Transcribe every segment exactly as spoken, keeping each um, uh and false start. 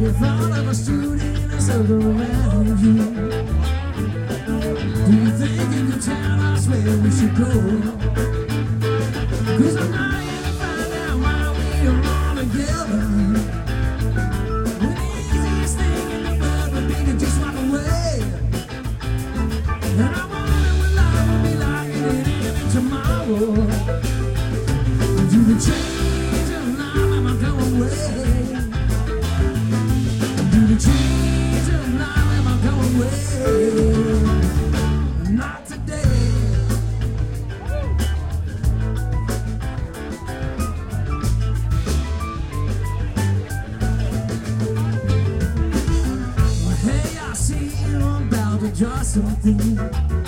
the thought of a student in a circle around you. Do you think you can tell us where we should go? Cause I'm not here to find out why we are all together. When the easiest thing in the world would be to just walk away. And I wonder what life will be like in tomorrow. Do the change of life, am I going away? Do the change of life, am I going away? Not today. Well, hey, I see you're about to draw something.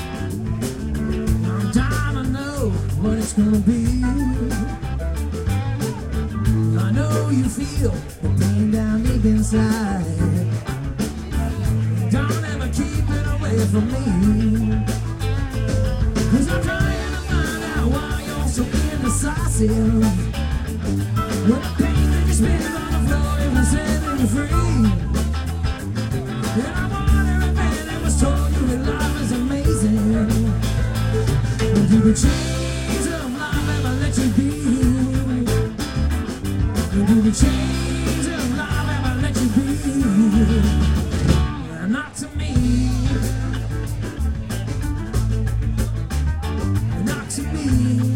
I'm dying to know what it's gonna be. I know you feel the pain down deep inside. Don't ever keep it away from me. Cause I'm trying to find out why you're so indecisive. When the pain that you spit on the floor isn't setting you free. And I wonder if anyone was told you that life is amazing. Do the change of life ever let you be? Do the change of life ever let you be? Not to me. Not to me.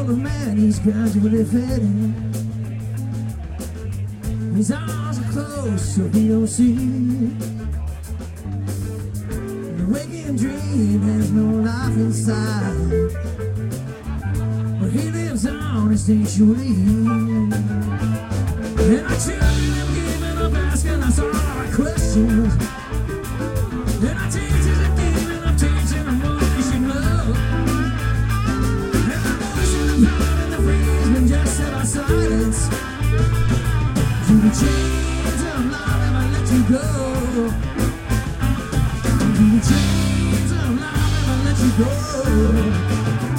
of man, he's gradually fading. His eyes are closed so he don't see. The waking dream has no life inside, but he lives on instinctually. And our children have given up asking us all our questions. And our teachers have given up teaching them what we should know. And the motion and power and the freeze been just set our silence. You the chains of life never let you go. You the chains of life never let you go.